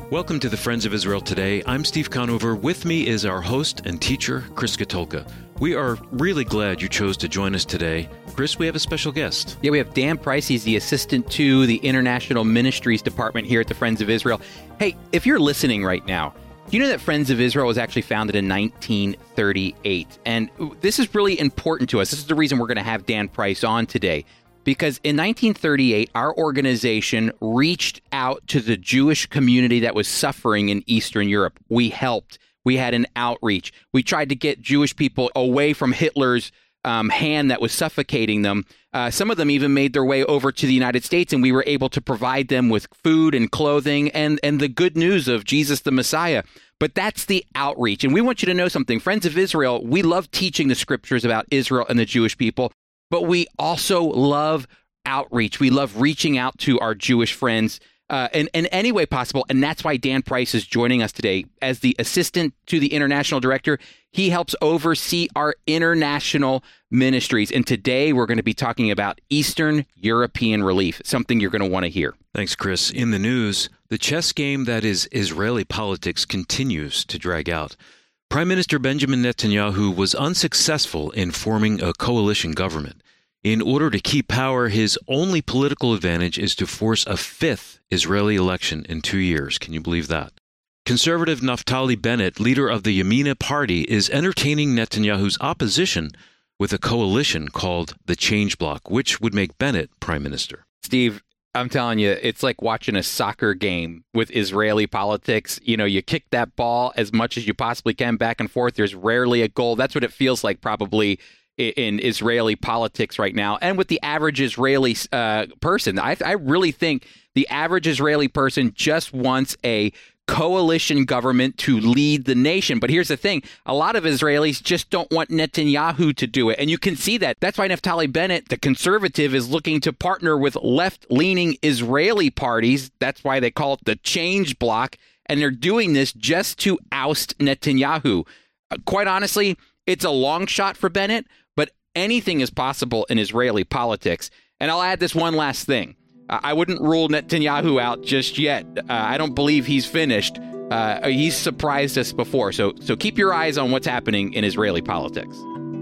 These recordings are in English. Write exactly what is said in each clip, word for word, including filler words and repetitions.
Welcome to the Friends of Israel Today. I'm Steve Conover. With me is our host and teacher, Chris Katulka. We are really glad you chose to join us today. Chris, we have a special guest. Yeah, we have Dan Price. He's the assistant to the International Ministries Department here at the Friends of Israel. Hey, if you're listening right now, do you know that Friends of Israel was actually founded in nineteen thirty-eight? And this is really important to us. This is the reason we're going to have Dan Price on today. Because in nineteen thirty-eight, our organization reached out to the Jewish community that was suffering in Eastern Europe. We helped. We had an outreach. We tried to get Jewish people away from Hitler's um, hand that was suffocating them. Uh, some of them even made their way over to the United States, and we were able to provide them with food and clothing and, and the good news of Jesus the Messiah. But that's the outreach. And we want you to know something. Friends of Israel, we love teaching the scriptures about Israel and the Jewish people. But we also love outreach. We love reaching out to our Jewish friends uh, in, in any way possible. And that's why Dan Price is joining us today. As the assistant to the international director, he helps oversee our international ministries. And today we're going to be talking about Eastern European relief, something you're going to want to hear. Thanks, Chris. In the news, the chess game that is Israeli politics continues to drag out. Prime Minister Benjamin Netanyahu was unsuccessful in forming a coalition government. In order to keep power, his only political advantage is to force a fifth Israeli election in two years. Can you believe that? Conservative Naftali Bennett, leader of the Yamina Party, is entertaining Netanyahu's opposition with a coalition called the Change Bloc, which would make Bennett prime minister. Steve, I'm telling you, it's like watching a soccer game with Israeli politics. You know, you kick that ball as much as you possibly can back and forth. There's rarely a goal. That's what it feels like probably in Israeli politics right now. And with the average Israeli uh, person, I, I really think the average Israeli person just wants a coalition government to lead the nation. But here's the thing. A lot of Israelis just don't want Netanyahu to do it. And you can see that. That's why Naftali Bennett, the conservative, is looking to partner with left-leaning Israeli parties. That's why they call it the Change Bloc. And they're doing this just to oust Netanyahu. Uh, quite honestly, it's a long shot for Bennett, but anything is possible in Israeli politics. And I'll add this one last thing. I wouldn't rule Netanyahu out just yet. Uh, I don't believe he's finished. Uh, he's surprised us before. So, so keep your eyes on what's happening in Israeli politics.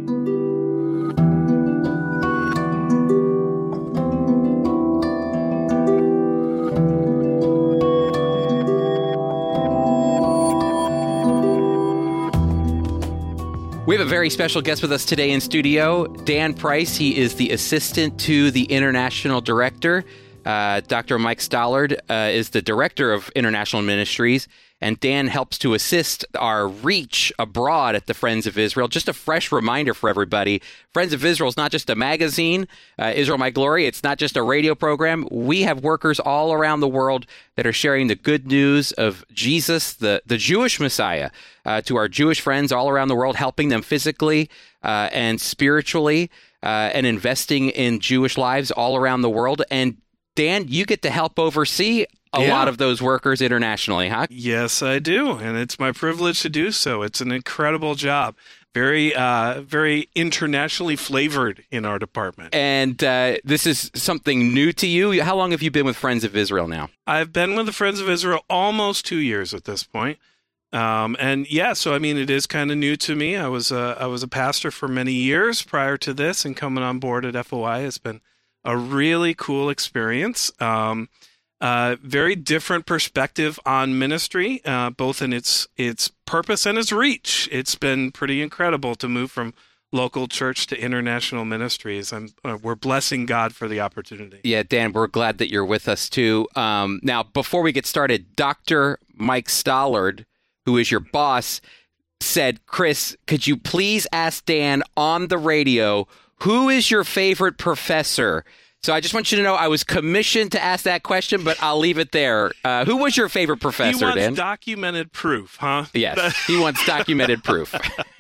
We have a very special guest with us today in studio, Dan Price. He is the assistant to the international director. Uh, Doctor Mike Stallard uh, is the director of international ministries, and Dan helps to assist our reach abroad at the Friends of Israel. Just a fresh reminder for everybody, Friends of Israel is not just a magazine, uh, Israel My Glory. It's not just a radio program. We have workers all around the world that are sharing the good news of Jesus, the, the Jewish Messiah, uh, to our Jewish friends all around the world, helping them physically uh, and spiritually uh, and investing in Jewish lives all around the world. And Dan, you get to help oversee a yeah. lot of those workers internationally, huh? Yes, I do. And it's my privilege to do so. It's an incredible job. Very, uh, very internationally flavored in our department. And uh, this is something new to you. How long have you been with Friends of Israel now? I've been with the Friends of Israel almost two years at this point. Um, and yeah, so I mean, it is kind of new to me. I was a, I was a pastor for many years prior to this, and coming on board at F O I has been a really cool experience. Um, uh, very different perspective on ministry, uh, both in its its purpose and its reach. It's been pretty incredible to move from local church to international ministries. And uh, we're blessing God for the opportunity. Yeah, Dan, we're glad that you're with us too. Um, now, before we get started, Doctor Mike Stallard, who is your boss, said, Chris, could you please ask Dan on the radio, who is your favorite professor? So I just want you to know I was commissioned to ask that question, but I'll leave it there. Uh, who was your favorite professor, he wants Dan? Documented proof, huh? Yes, he wants documented proof.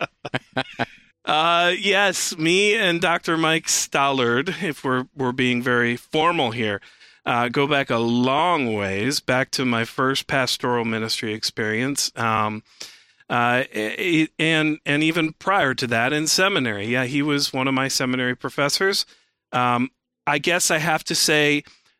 uh, yes, me and Doctor Mike Stallard, if we're we're being very formal here, uh, go back a long ways, back to my first pastoral ministry experience. Um, uh, and and even prior to that in seminary. Yeah, he was one of my seminary professors. Um, I guess I have to say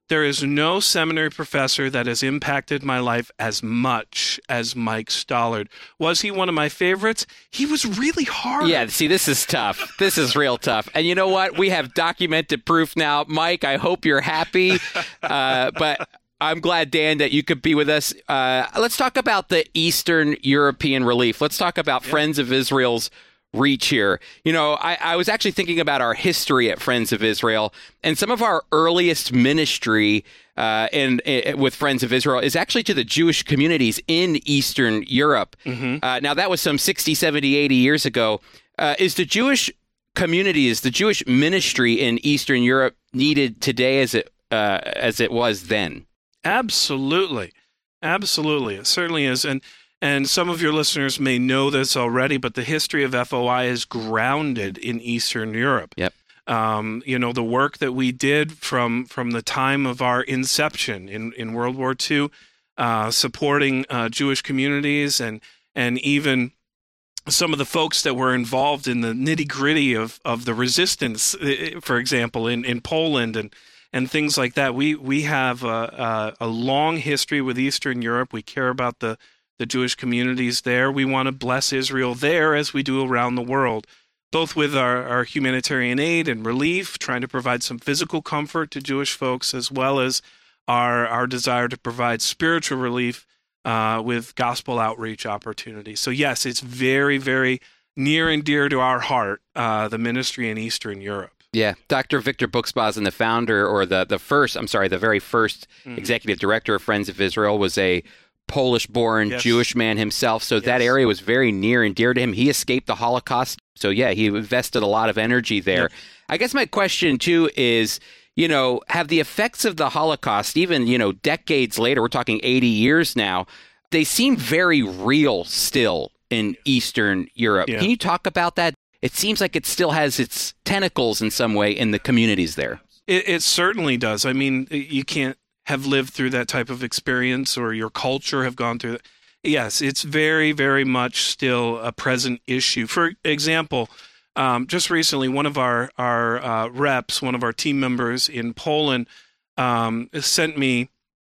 there is no seminary professor that has impacted my life as much as Mike Stollard. Was he one of my favorites? He was really hard. Yeah, see, this is tough. This is real tough. And you know what? We have documented proof now. Mike, I hope you're happy. Uh, but I'm glad, Dan, that you could be with us. Uh, let's talk about the Eastern European relief. Let's talk about yeah. Friends of Israel's reach here. You know, I, I was actually thinking about our history at Friends of Israel, and some of our earliest ministry uh, in, in with Friends of Israel is actually to the Jewish communities in Eastern Europe. Mm-hmm. Uh, now, that was some sixty, seventy, eighty years ago. Uh, is the Jewish community, is the Jewish ministry in Eastern Europe needed today as it uh, as it was then? Absolutely. Absolutely. It certainly is. And And some of your listeners may know this already, but the history of F O I is grounded in Eastern Europe. Yep. Um, you know, the work that we did from from the time of our inception in, in World War Two, uh, supporting uh, Jewish communities and and even some of the folks that were involved in the nitty-gritty of, of the resistance, for example, in, in Poland and and things like that. We we have a, a, a long history with Eastern Europe. We care about the the Jewish communities there. We want to bless Israel there as we do around the world, both with our, our humanitarian aid and relief, trying to provide some physical comfort to Jewish folks, as well as our, our desire to provide spiritual relief uh, with gospel outreach opportunities. So yes, it's very, very near and dear to our heart, uh, the ministry in Eastern Europe. Yeah, Doctor Victor Buxbazen, the founder, or the, the first, I'm sorry, the very first mm-hmm. executive director of Friends of Israel, was a Polish-born yes. Jewish man himself, so yes. that area was very near and dear to him. He escaped the Holocaust, so yeah, he invested a lot of energy there. Yep. I guess my question, too, is, you know, have the effects of the Holocaust, even, you know, decades later, we're talking eighty years now, they seem very real still in Eastern Europe. Yeah. Can you talk about that? It seems like it still has its tentacles in some way in the communities there. It, it certainly does. I mean, you can't have lived through that type of experience, or your culture have gone through that. Yes, it's very, very much still a present issue. For example, um, just recently, one of our, our uh, reps, one of our team members in Poland, um, sent me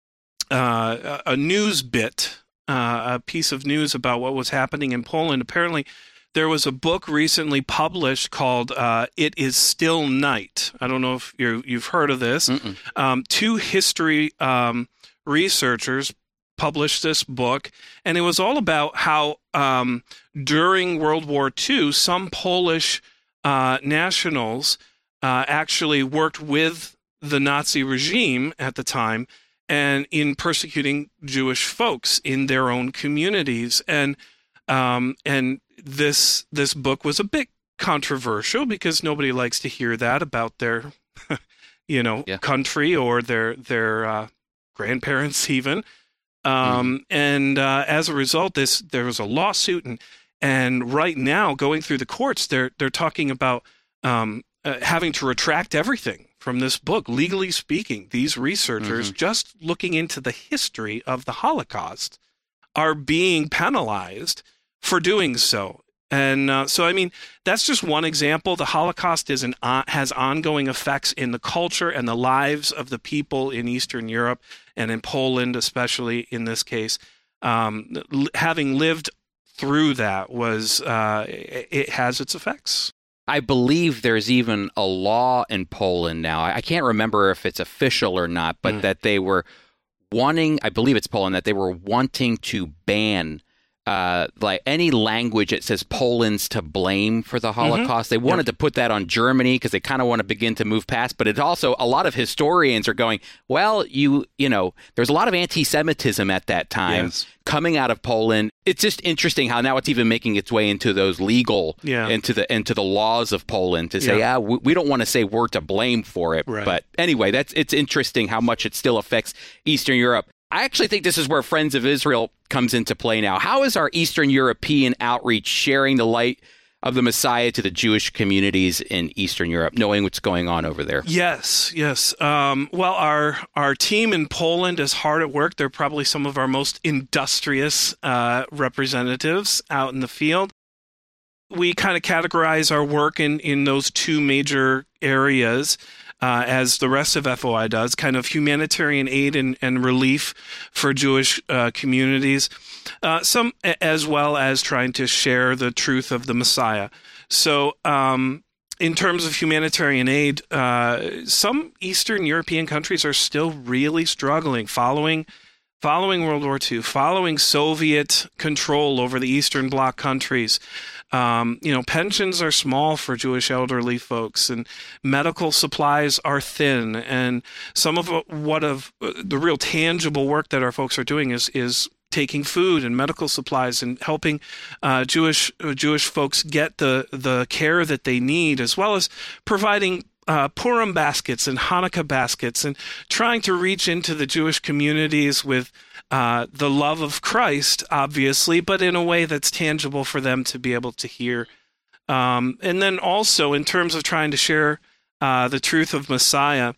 uh, a news bit, uh, a piece of news about what was happening in Poland. Apparently, there was a book recently published called uh, It Is Still Night. I don't know if you're, you've heard of this. Um, two history um, researchers published this book, and it was all about how um, during World War Two, some Polish uh, nationals uh, actually worked with the Nazi regime at the time and in persecuting Jewish folks in their own communities. And um, and This this book was a bit controversial because nobody likes to hear that about their, you know, yeah. country or their their uh, grandparents even. Um, mm-hmm. And uh, as a result, this there was a lawsuit, and and right now going through the courts, they're they're talking about um, uh, having to retract everything from this book. Legally speaking, these researchers, mm-hmm. just looking into the history of the Holocaust, are being penalized for doing so. And uh, so, I mean, that's just one example. The Holocaust is an uh, has ongoing effects in the culture and the lives of the people in Eastern Europe and in Poland, especially in this case. Um, l- having lived through that was, uh, it, it has its effects. I believe there's even a law in Poland now. I can't remember if it's official or not, but mm. that they were wanting, I believe it's Poland, that they were wanting to ban Uh, like any language that says Poland's to blame for the Holocaust. Mm-hmm. They wanted yep. to put that on Germany because they kind of want to begin to move past. But it also, a lot of historians are going, well, you you know, there's a lot of anti-Semitism at that time yes. coming out of Poland. It's just interesting how now it's even making its way into those legal, yeah. into the into the laws of Poland to say, yeah, ah, we, we don't want to say we're to blame for it. Right. But anyway, that's it's interesting how much it still affects Eastern Europe. I actually think this is where Friends of Israel comes into play now. How is our Eastern European outreach sharing the light of the Messiah to the Jewish communities in Eastern Europe, knowing what's going on over there? Yes, yes. Um, well, our our team in Poland is hard at work. They're probably some of our most industrious uh, representatives out in the field. We kind of categorize our work in, in those two major areas. uh, as the rest of F O I does, kind of humanitarian aid and, and relief for Jewish uh, communities, uh, some as well as trying to share the truth of the Messiah. So um, in terms of humanitarian aid, uh, some Eastern European countries are still really struggling following Following World War Two, following Soviet control over the Eastern Bloc countries. Um, you know, pensions are small for Jewish elderly folks, and medical supplies are thin. And some of what of the real tangible work that our folks are doing is is taking food and medical supplies and helping uh, Jewish uh, Jewish folks get the the care that they need, as well as providing Uh, Purim baskets and Hanukkah baskets, and trying to reach into the Jewish communities with uh, the love of Christ, obviously, but in a way that's tangible for them to be able to hear. Um, and then also in terms of trying to share uh, the truth of Messiah,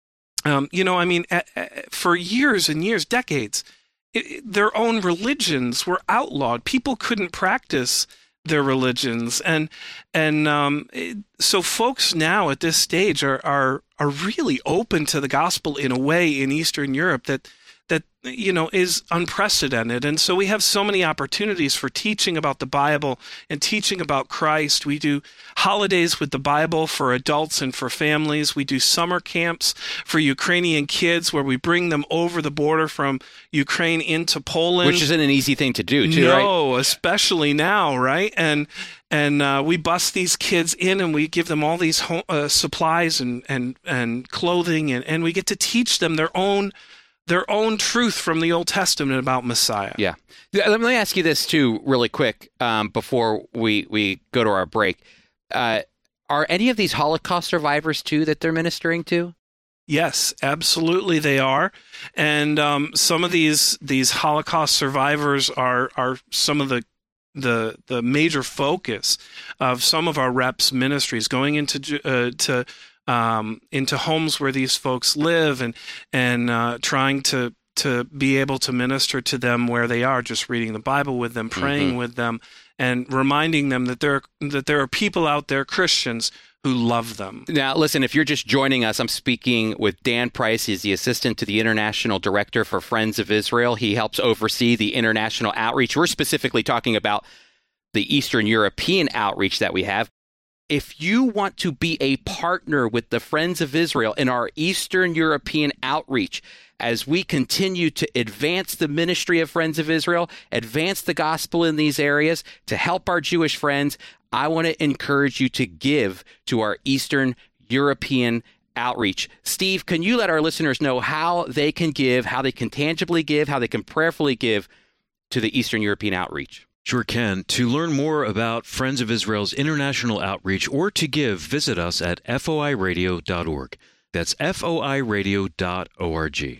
um, you know, I mean, a, a, for years and years, decades, it, it, their own religions were outlawed. People couldn't practice their religions, and and um, it, so folks now at this stage are are are really open to the gospel in a way in Eastern Europe that that you know is unprecedented. And so we have so many opportunities for teaching about the Bible and teaching about Christ. We do holidays with the Bible for adults and for families. We do summer camps for Ukrainian kids where we bring them over the border from Ukraine into Poland, which isn't an easy thing to do, too, no, right? No, especially now, right? And and uh, we bus these kids in, and we give them all these home, uh, supplies and and and clothing, and, and we get to teach them their own. their own truth from the Old Testament about Messiah. Yeah. Let me ask you this, too, really quick, um, before we, we go to our break. Uh, are any of these Holocaust survivors, too, that they're ministering to? Yes, absolutely they are. And um, some of these these Holocaust survivors are are some of the the the major focus of some of our reps' ministries, going into uh, to Um, into homes where these folks live, and and uh, trying to to be able to minister to them where they are, just reading the Bible with them, praying mm-hmm. with them, and reminding them that there that there are people out there, Christians, who love them. Now, listen, if you're just joining us, I'm speaking with Dan Price. He's the assistant to the international director for Friends of Israel. He helps oversee the international outreach. We're specifically talking about the Eastern European outreach that we have. If you want to be a partner with the Friends of Israel in our Eastern European outreach, as we continue to advance the ministry of Friends of Israel, advance the gospel in these areas, to help our Jewish friends, I want to encourage you to give to our Eastern European outreach. Steve, can you let our listeners know how they can give, how they can tangibly give, how they can prayerfully give to the Eastern European outreach? Sure can. To learn more about Friends of Israel's international outreach or to give, visit us at F O I radio dot org. That's F O I radio dot org.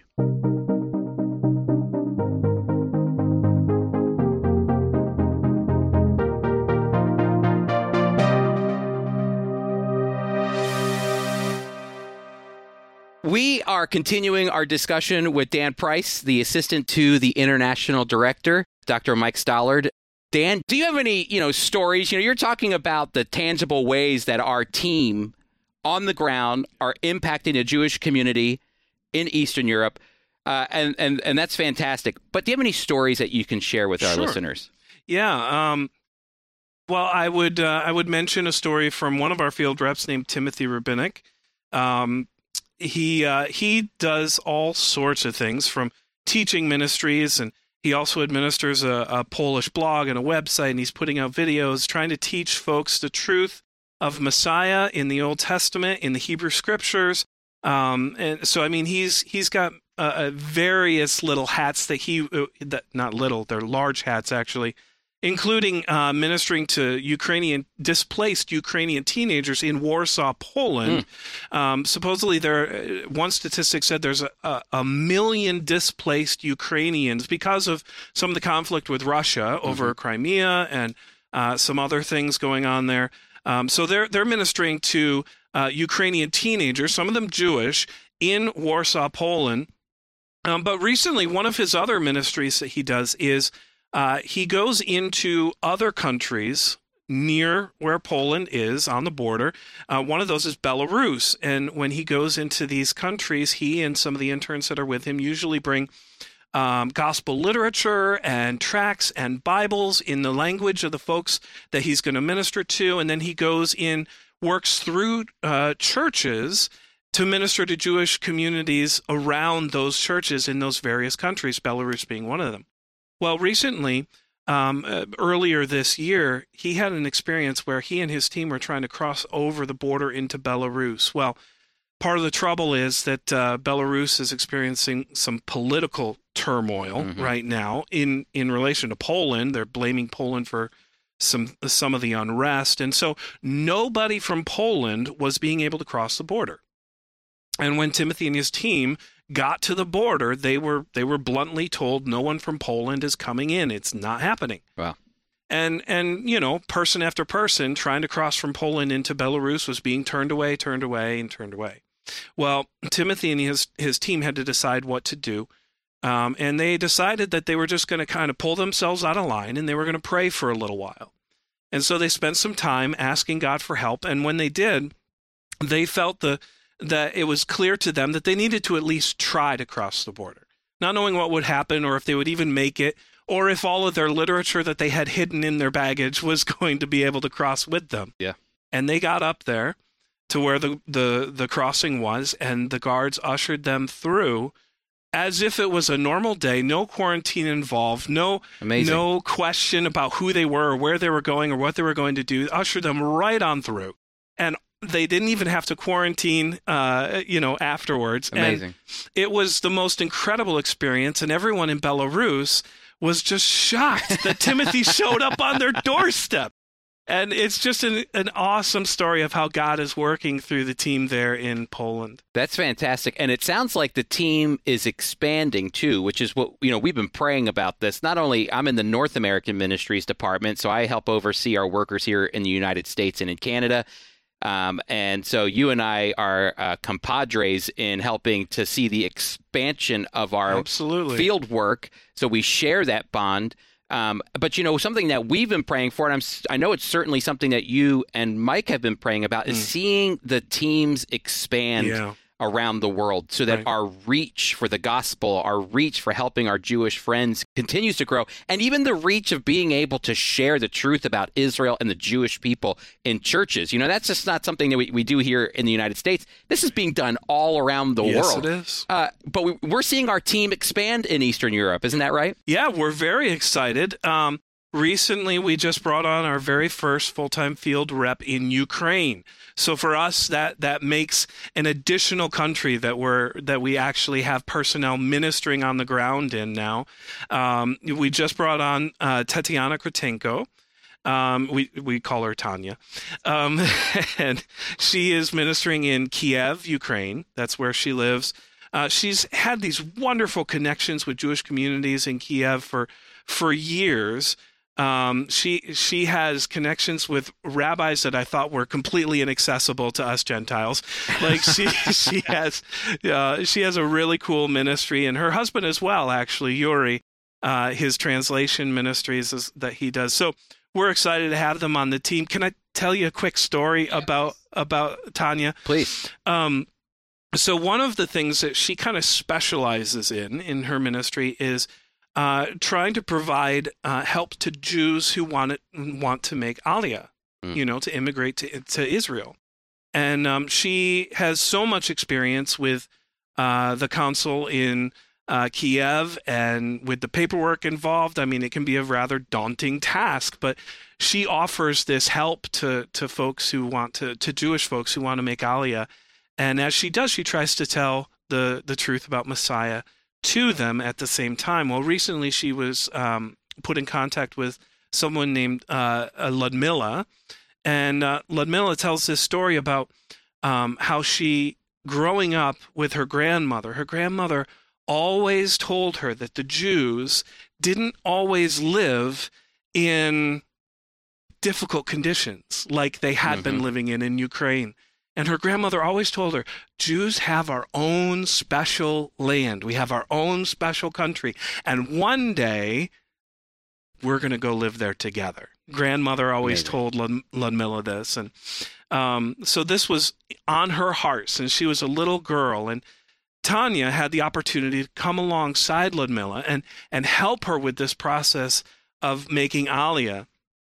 We are continuing our discussion with Dan Price, the assistant to the international director, Doctor Mike Stallard. Dan, do you have any, you know, stories? You know, you're talking about the tangible ways that our team on the ground are impacting the Jewish community in Eastern Europe, uh, and and and that's fantastic. But do you have any stories that you can share with our Sure. listeners? Yeah. Um, well, I would uh, I would mention a story from one of our field reps named Timothy Rubinick. Um, he uh, he does all sorts of things, from teaching ministries, and he also administers a, a Polish blog and a website, and he's putting out videos trying to teach folks the truth of Messiah in the Old Testament, in the Hebrew Scriptures. Um, and so, I mean, he's he's got uh, uh, various little hats that he uh, that not little, they're large hats actually, including uh, ministering to Ukrainian displaced Ukrainian teenagers in Warsaw, Poland. Mm. Um, supposedly, there one statistic said there's a, a, a million displaced Ukrainians because of some of the conflict with Russia over mm-hmm. Crimea and uh, some other things going on there. Um, so they're they're ministering to uh, Ukrainian teenagers, some of them Jewish, in Warsaw, Poland. Um, but recently, one of his other ministries that he does is Uh, he goes into other countries near where Poland is on the border. Uh, one of those is Belarus. And when he goes into these countries, he and some of the interns that are with him usually bring um, gospel literature and tracts and Bibles in the language of the folks that he's going to minister to. And then he goes in, works through uh, churches to minister to Jewish communities around those churches in those various countries, Belarus being one of them. Well, recently, um, uh, earlier this year, he had an experience where he and his team were trying to cross over the border into Belarus. Well, part of the trouble is that uh, Belarus is experiencing some political turmoil mm-hmm. right now in, in relation to Poland. They're blaming Poland for some some of the unrest. And so nobody from Poland was being able to cross the border. And when Timothy and his team got to the border, they were they were bluntly told no one from Poland is coming in. It's not happening. Wow. And, and you know, person after person trying to cross from Poland into Belarus was being turned away, turned away, and turned away. Well, Timothy and his, his team had to decide what to do. Um, and they decided that they were just going to kind of pull themselves out of line, and they were going to pray for a little while. And so they spent some time asking God for help. And when they did, they felt the that it was clear to them that they needed to at least try to cross the border, not knowing what would happen or if they would even make it, or if all of their literature that they had hidden in their baggage was going to be able to cross with them. Yeah. And they got up there to where the, the, the crossing was, and the guards ushered them through as if it was a normal day, no quarantine involved, no, Amazing. no question about who they were or where they were going or what they were going to do, ushered them right on through. And they didn't even have to quarantine, uh, you know, afterwards. Amazing. And it was the most incredible experience, and everyone in Belarus was just shocked that Timothy showed up on their doorstep. And it's just an, an awesome story of how God is working through the team there in Poland. That's fantastic. And it sounds like the team is expanding too, which is what, you know, we've been praying about this. Not only I'm in the North American Ministries Department, so I help oversee our workers here in the United States and in Canada. Um, and so you and I are uh, compadres in helping to see the expansion of our Absolutely. field work. So we share that bond. Um, but, you know, something that we've been praying for, and I'm, I know it's certainly something that you and Mike have been praying about, is mm. seeing the teams expand yeah. around the world so that right. our reach for the gospel, our reach for helping our Jewish friends continues to grow. And even the reach of being able to share the truth about Israel and the Jewish people in churches. You know, that's just not something that we, we do here in the United States. This is being done all around the yes, world. Yes, it is. Uh, but we, we're seeing our team expand in Eastern Europe. Isn't that right? Yeah, we're very excited. Um, Recently, we just brought on our very first full-time field rep in Ukraine. So for us, that that makes an additional country that we're that we actually have personnel ministering on the ground in now. Um, we just brought on uh, Tatiana Kratenko. Um, we we call her Tanya, um, and she is ministering in Kiev, Ukraine. That's where she lives. Uh, she's had these wonderful connections with Jewish communities in Kiev for for years. Um, she she has connections with rabbis that I thought were completely inaccessible to us Gentiles. Like she she has uh, she has a really cool ministry, and her husband as well, actually, Yuri, uh, his translation ministries is, that he does. So we're excited to have them on the team. Can I tell you a quick story yes. about about Tanya? Please. Um, so one of the things that she kind of specializes in in her ministry is Uh, trying to provide uh, help to Jews who want it, want to make Aliyah, mm. you know, to immigrate to, to Israel. And um, she has so much experience with uh, the council in uh, Kiev and with the paperwork involved. I mean, it can be a rather daunting task, but she offers this help to, to folks who want to, to Jewish folks who want to make Aliyah. And as she does, she tries to tell the, the truth about Messiah to them at the same time. Well, recently she was um, put in contact with someone named uh, Ludmilla, and uh, Ludmilla tells this story about um, how she, growing up with her grandmother, her grandmother always told her that the Jews didn't always live in difficult conditions like they had mm-hmm. been living in in Ukraine. And her grandmother always told her, Jews have our own special land. We have our own special country. And one day, we're going to go live there together. grandmother always Amazing. told Lud- Ludmilla this. And um, so this was on her heart since she was a little girl. And Tanya had the opportunity to come alongside Ludmilla and, and help her with this process of making Aliyah.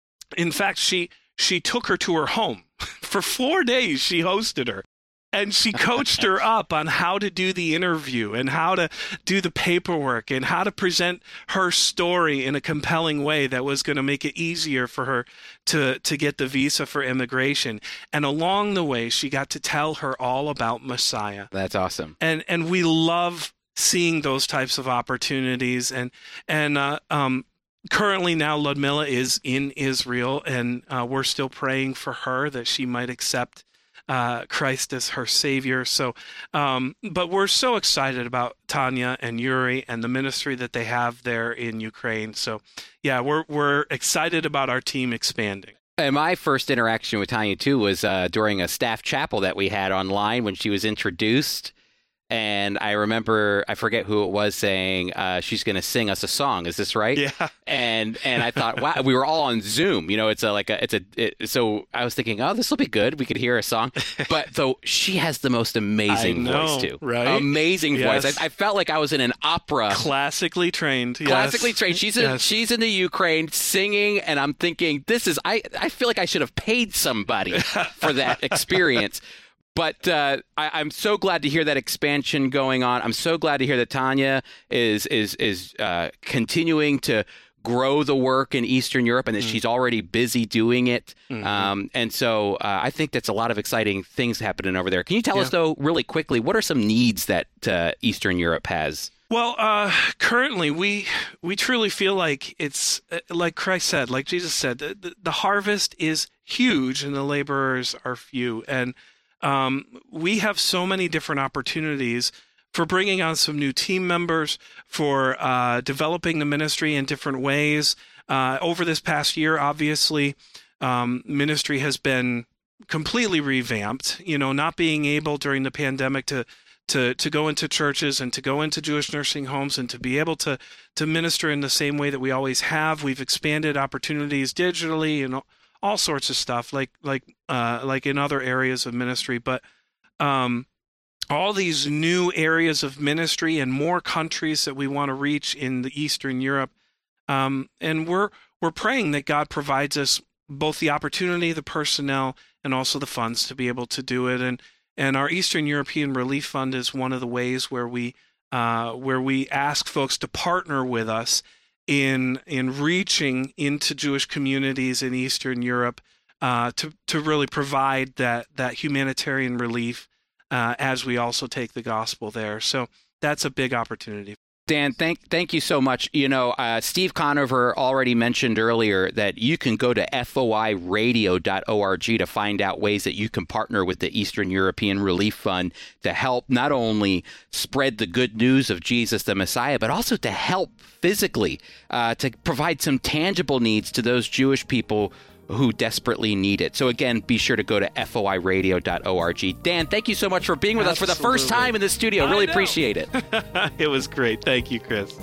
In fact, she she took her to her home. For four days, she hosted her. And she coached her up on how to do the interview and how to do the paperwork and how to present her story in a compelling way that was going to make it easier for her to, to get the visa for immigration. And along the way, she got to tell her all about Messiah. That's awesome. And and we love seeing those types of opportunities. And and uh, um, currently now Ludmilla is in Israel, and uh, we're still praying for her that she might accept Uh, Christ as her Savior. So, um, but we're so excited about Tanya and Yuri and the ministry that they have there in Ukraine. So, yeah, we're we're excited about our team expanding. And my first interaction with Tanya, too, was uh, during a staff chapel that we had online when she was introduced. And I remember, I forget who it was, saying uh, she's going to sing us a song. Is this right? Yeah. And and I thought, wow, we were all on Zoom. You know, it's a like a it's a it, so I was thinking, oh, this will be good. We could hear a song. But though she has the most amazing I know, voice too, right? Amazing Yes. voice. I, I felt like I was in an opera. Classically trained. Yes. Classically trained. She's in, Yes. she's in the Ukraine singing, and I'm thinking, this is I I feel like I should have paid somebody for that experience. But uh, I, I'm so glad to hear that expansion going on. I'm so glad to hear that Tanya is is is uh, continuing to grow the work in Eastern Europe, and that mm. she's already busy doing it. Mm-hmm. Um, and so uh, I think that's a lot of exciting things happening over there. Can you tell yeah. us, though, really quickly, what are some needs that uh, Eastern Europe has? Well, uh, currently we we truly feel like it's like Christ said, like Jesus said, the, the harvest is huge and the laborers are few. And Um, we have so many different opportunities for bringing on some new team members, for uh, developing the ministry in different ways. Uh, over this past year, obviously, um, ministry has been completely revamped. You know, not being able during the pandemic to to to go into churches and to go into Jewish nursing homes and to be able to to minister in the same way that we always have. We've expanded opportunities digitally and all sorts of stuff, like like uh, like in other areas of ministry, but um, all these new areas of ministry and more countries that we want to reach in the Eastern Europe, um, and we're we're praying that God provides us both the opportunity, the personnel, and also the funds to be able to do it. And and our Eastern European Relief Fund is one of the ways where we uh, where we ask folks to partner with us in in reaching into Jewish communities in Eastern Europe uh, to to really provide that that humanitarian relief uh, as we also take the gospel there. So that's a big opportunity. Dan, thank thank you so much. You know, uh, Steve Conover already mentioned earlier that you can go to F O I radio dot org to find out ways that you can partner with the Eastern European Relief Fund to help not only spread the good news of Jesus the Messiah, but also to help physically, uh, to provide some tangible needs to those Jewish people who desperately need it. So again, be sure to go to F O I radio dot org. Dan, thank you so much for being with Absolutely. us for the first time in the studio. Really appreciate it. It was great. Thank you, Chris.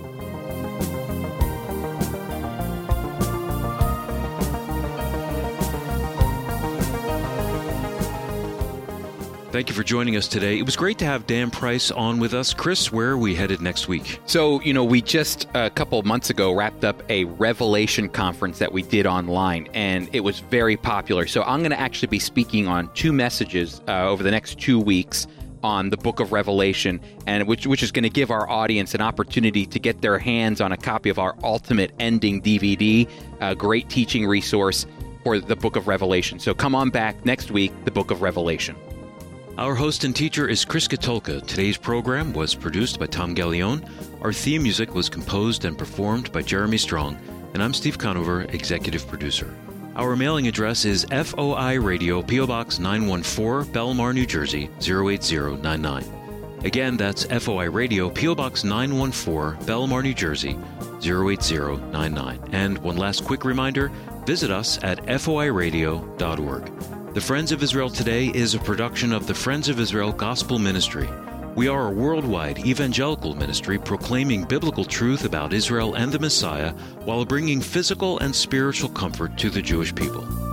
Thank you for joining us today. It was great to have Dan Price on with us. Chris, where are we headed next week? So, you know, we just a couple of months ago wrapped up a Revelation conference that we did online, and it was very popular. So I'm going to actually be speaking on two messages uh, over the next two weeks on the book of Revelation, and which which is going to give our audience an opportunity to get their hands on a copy of our Ultimate Ending D V D, a great teaching resource for the book of Revelation. So come on back next week, the book of Revelation. Our host and teacher is Chris Katulka. Today's program was produced by Tom Gallione. Our theme music was composed and performed by Jeremy Strong. And I'm Steve Conover, executive producer. Our mailing address is F O I Radio, P O Box nine one four, Belmar, New Jersey, zero eight zero nine nine. Again, that's F O I Radio, P O Box nine one four, Belmar, New Jersey, zero eight zero nine nine. And one last quick reminder, visit us at F O I radio dot org. The Friends of Israel Today is a production of the Friends of Israel Gospel Ministry. We are a worldwide evangelical ministry proclaiming biblical truth about Israel and the Messiah while bringing physical and spiritual comfort to the Jewish people.